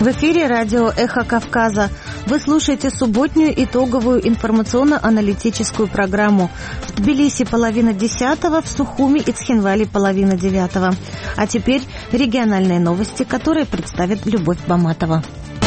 В эфире радио «Эхо Кавказа». Вы слушаете субботнюю итоговую информационно-аналитическую программу. В Тбилиси 9:30, в Сухуми и Цхинвале 8:30. А теперь региональные новости, которые представит Любовь Баматова.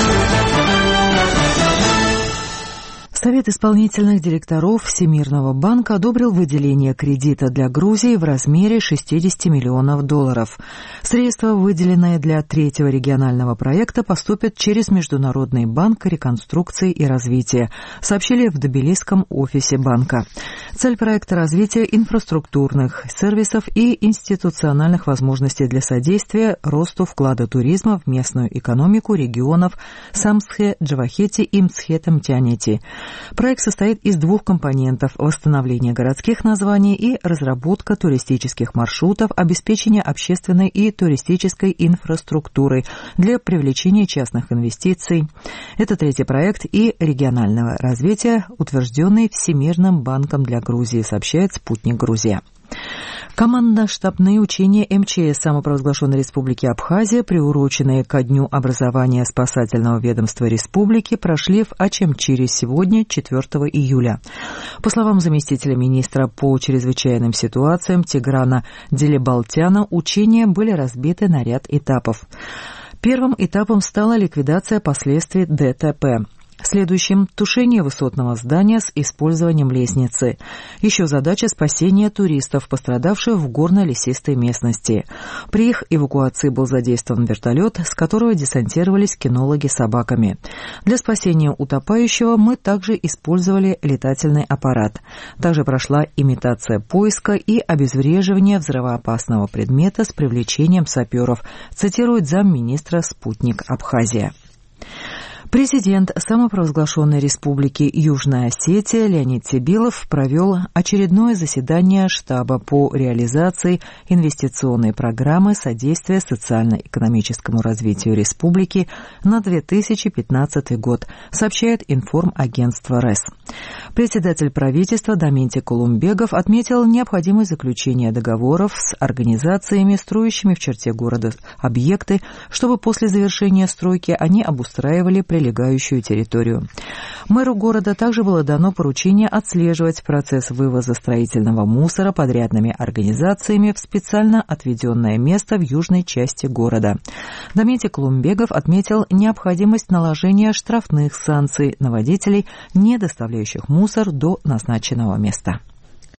Совет исполнительных директоров Всемирного банка одобрил выделение кредита для Грузии в размере $60 миллионов. Средства, выделенные для третьего регионального проекта, поступят через Международный банк реконструкции и развития, сообщили в тбилисском офисе банка. Цель проекта — развитие инфраструктурных сервисов и институциональных возможностей для содействия росту вклада туризма в местную экономику регионов Самсхе, Джавахети и Мцхетам-Тянети. Проект состоит из двух компонентов – восстановление городских названий и разработка туристических маршрутов, обеспечение общественной и туристической инфраструктуры для привлечения частных инвестиций. Это третий проект и регионального развития, утвержденный Всемирным банком для Грузии, сообщает «Спутник Грузия». Командно-штабные учения МЧС самопровозглашенной Республики Абхазия, приуроченные ко дню образования спасательного ведомства республики, прошли в Ачамчире сегодня, 4 июля. По словам заместителя министра по чрезвычайным ситуациям Тиграна Делебалтяна, учения были разбиты на ряд этапов. Первым этапом стала ликвидация последствий ДТП. Следующим – тушение высотного здания с использованием лестницы. Еще задача – спасение туристов, пострадавших в горно-лесистой местности. При их эвакуации был задействован вертолет, с которого десантировались кинологи собаками. Для спасения утопающего мы также использовали летательный аппарат. Также прошла имитация поиска и обезвреживания взрывоопасного предмета с привлечением саперов, цитирует замминистра «Спутник Абхазия». Президент самопровозглашенной Республики Южная Осетия Леонид Сибилов провел очередное заседание штаба по реализации инвестиционной программы содействия социально-экономическому развитию республики на 2015 год, сообщает информагентство РЭС. Председатель правительства Даменти Кулумбегов отметил необходимость заключения договоров с организациями, строящими в черте города объекты, чтобы после завершения стройки они обустраивали прилегающую территорию. Мэру города также было дано поручение отслеживать процесс вывоза строительного мусора подрядными организациями в специально отведенное место в южной части города. Даменти Кулумбегов отметил необходимость наложения штрафных санкций на водителей, не доставляющих мусор до назначенного места.